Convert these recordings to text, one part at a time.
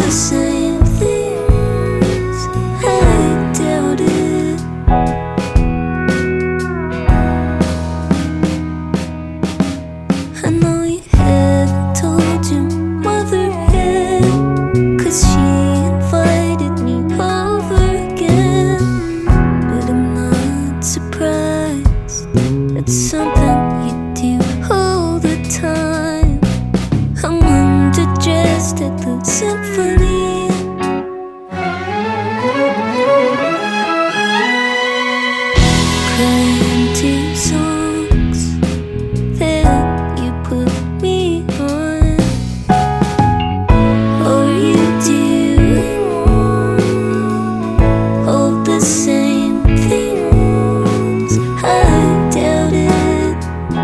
the same things I doubted. I know you had told your mother yet, 'cause she invited me over again. But I'm not surprised, it's something you do all the time. I'm underdressed at the symphony, crying to songs that you put me on. Or you do all the same things I doubted.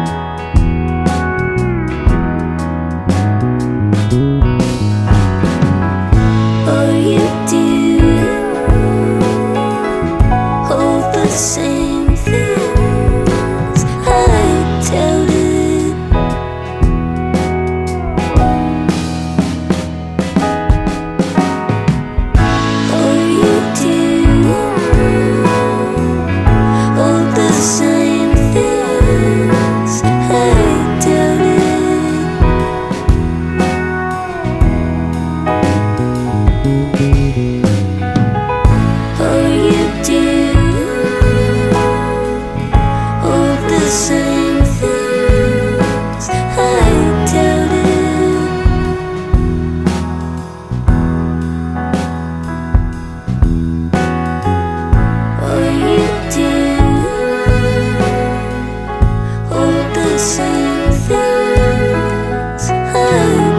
Or you do all the same things I doubted. Or you do all the same things I doubted. Or you do all the same things I doubted. Or you do all the same things I